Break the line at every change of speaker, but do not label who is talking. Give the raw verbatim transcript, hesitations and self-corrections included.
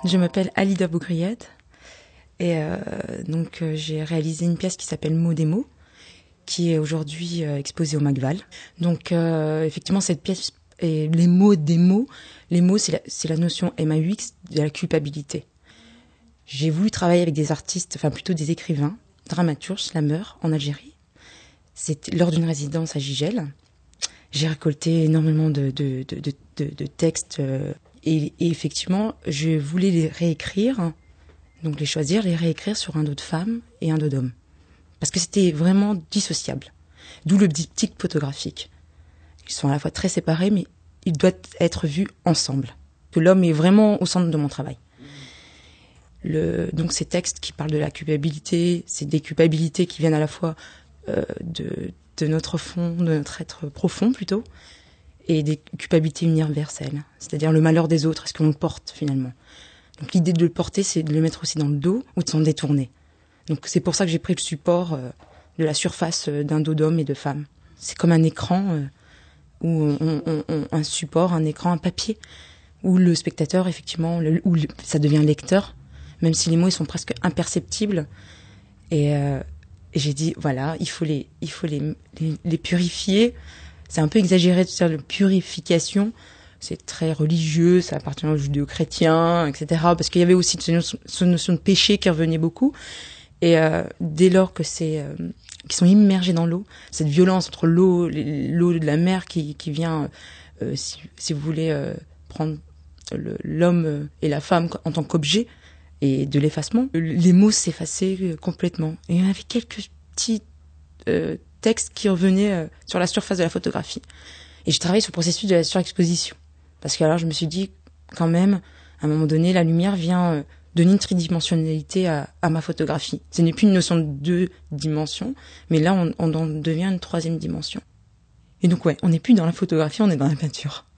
Je m'appelle Alida Bougriette et euh, donc euh, j'ai réalisé une pièce qui s'appelle Mots des mots, qui est aujourd'hui euh, exposée au Macval. Donc euh, effectivement cette pièce est les mots des mots. Les mots c'est la, c'est la notion M A U X de la culpabilité. J'ai voulu travailler avec des artistes, enfin plutôt des écrivains, dramaturges, slameurs en Algérie. C'était lors d'une résidence à Gigel. J'ai récolté énormément de, de, de, de, de, de textes euh, et, et effectivement, je voulais les réécrire, donc les choisir, les réécrire sur un dos de femme et un dos d'homme. Parce que c'était vraiment dissociable. D'où le diptyque photographique. Ils sont à la fois très séparés, mais ils doivent être vus ensemble. Que l'homme est vraiment au centre de mon travail. Le, donc ces textes qui parlent de la culpabilité, c'est des culpabilités qui viennent à la fois euh, de, de notre fond, de notre être profond plutôt, et des culpabilités universelles, c'est-à-dire le malheur des autres, est-ce qu'on le porte finalement. Donc l'idée de le porter, c'est de le mettre aussi dans le dos ou de s'en détourner. Donc c'est pour ça que j'ai pris le support euh, de la surface euh, d'un dos d'homme et de femme. C'est comme un écran, euh, ou on, on, on, un support, un écran, un papier, où le spectateur, effectivement, le, où le, ça devient lecteur, même si les mots ils sont presque imperceptibles. Et, euh, et j'ai dit, voilà, il faut les, il faut les, les, les purifier. C'est un peu exagéré de dire de purification. C'est très religieux, ça appartient aux judéo-chrétiens, et cetera. Parce qu'il y avait aussi cette notion, cette notion de péché qui revenait beaucoup. Et euh, dès lors que c'est, euh, qu'ils sont immergés dans l'eau, cette violence entre l'eau, l'eau de la mer qui, qui vient, euh, si, si vous voulez euh, prendre le, l'homme et la femme en tant qu'objet, et de l'effacement, les mots s'effaçaient complètement. Et il y en avait quelques petits euh, textes qui revenaient euh, sur la surface de la photographie. Et j'ai travaillé sur le processus de la surexposition. Parce que alors je me suis dit, quand même, à un moment donné, la lumière vient euh, donner une tridimensionnalité à, à ma photographie. Ce n'est plus une notion de deux dimensions, mais là, on, on en devient une troisième dimension. Et donc, ouais, on n'est plus dans la photographie, on est dans la peinture.